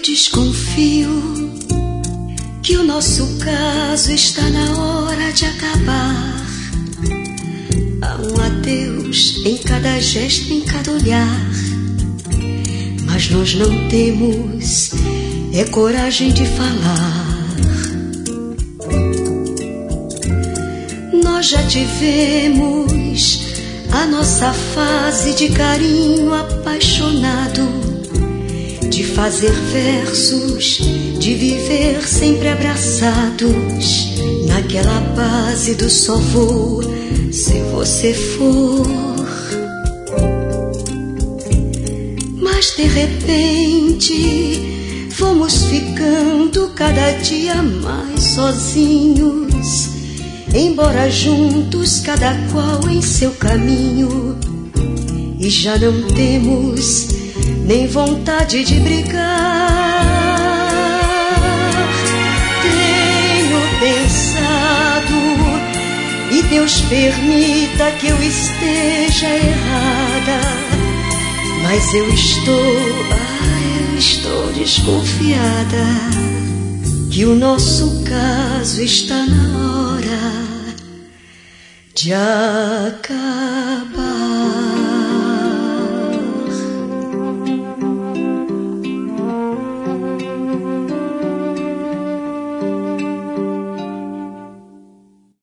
Desconfio que o nosso caso está na hora de acabar. Há um adeus em cada gesto, em cada olhar, mas nós não temos coragem de falar. Nós já tivemos a nossa fase de carinho apaixonado, de fazer versos, de viver sempre abraçados, naquela base do só vou se você for. Mas de repente fomos ficando cada dia mais sozinhos, embora juntos cada qual em seu caminho, e já não temos nem vontade de brigar. Tenho pensado, e Deus permita que eu esteja errada, mas eu estou desconfiada que o nosso caso está na hora de acabar.